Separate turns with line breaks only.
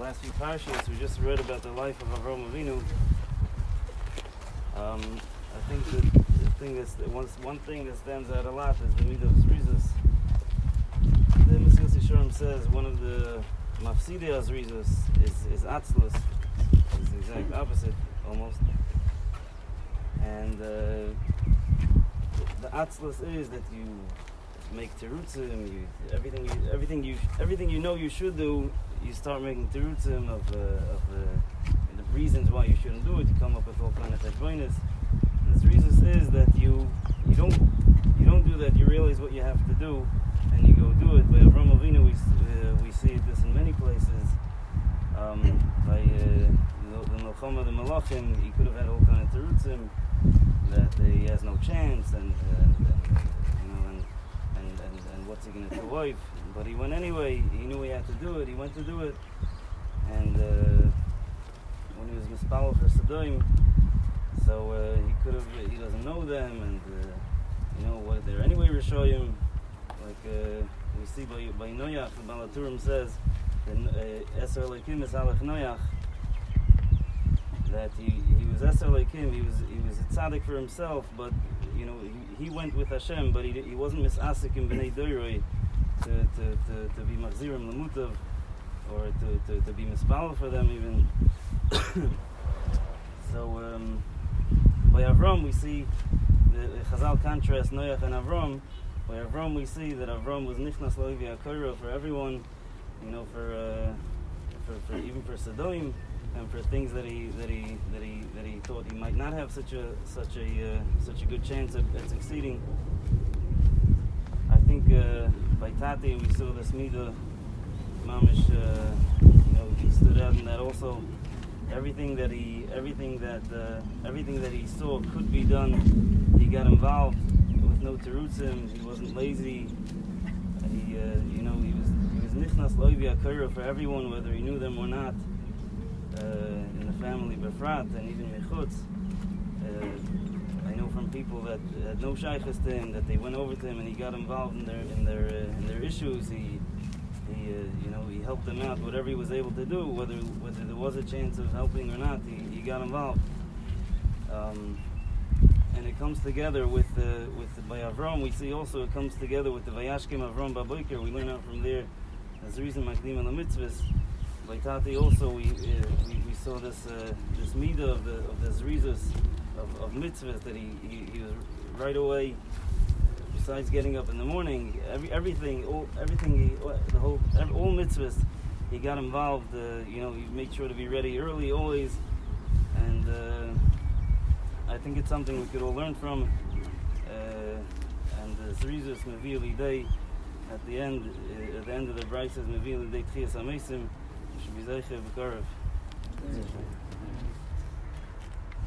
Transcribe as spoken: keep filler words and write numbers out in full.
last few parshas, we just read about the life of Avraham Avinu. Um, I think that the thing that's one, one thing that stands out a lot is the midah of zrizus. The Mesilas Yesharim says one of the mafsidei zrizus is is atzlus. It's the exact opposite, almost. And uh, the atzlus is that you make terutzim. You everything you everything you everything you know you should do. You start making terutzim of uh, of uh, the reasons why you shouldn't do it. You come up with all kind of cheshbonos. This reason is that you you don't you don't do that. You realize what you have to do, and you go do it. By Avraham Avinu, we uh, we see this in many places. Um, by uh, the Melchama, the Malachim, he could have had all kind of terutzim that uh, he has no chance, and, uh, and, and you know, and and, and and what's he going to do? Wife, but he went anyway. He knew he had to do it. He went to do it, and uh, when he was mispalel for Sodom, so uh, he could have. He doesn't know them, and uh, you know what? They're anyway Rishoyim, like uh, we see by by Noach. The Baal HaTurim says that Eser Elokim is Halach Noach. That he, he was Eser Elokim. He was he was a tzaddik for himself, but you know he, he went with Hashem, but he he wasn't misasik in Bnei Doiroi to to to to be machzirim lemutav, or to to to be mispal for them even. So. Um, By Avram, we see the Chazal contrast Noach and Avram. By Avram, we see that Avram was nichnas loivi hakora for everyone, you know, for, uh, for for even for Sodom, and for things that he that he that he that he thought he might not have such a such a uh, such a good chance at, at succeeding. I think uh, by Tati we saw this midah, mamish, uh, you know, he stood out in that also. Everything that he, everything that, uh, everything that he saw could be done. He got involved with no terutzim. He wasn't lazy. He, uh, you know, he was he was nichnas loivi hakora for everyone, whether he knew them or not, uh, in the family befrat and even mechutz. Uh, I know from people that had no shaychus to him that they went over to him and he got involved in their in their uh, in their issues. He. He, uh, you know, he helped them out, whatever he was able to do, whether whether there was a chance of helping or not. He, he got involved, um, and it comes together with uh, with by Avram. We see also it comes together with the Vayashkem Avram Baboiker. We learn out from there. As the reason Makdim and the mitzvahs. By Tati also we, uh, we we saw this uh, this midah of the of the zrizus of, of mitzvahs that he, he he was right away. Besides getting up in the morning, every everything, all everything, he, the whole, every, all mitzvahs, he got involved. Uh, you know, he made sure to be ready early always, and uh, I think it's something we could all learn from. Uh, and the zrizus mevi lidei at the end, uh, at the end of the brayta says mevi lidei tchias hamesim. You should be zeicher b'karev.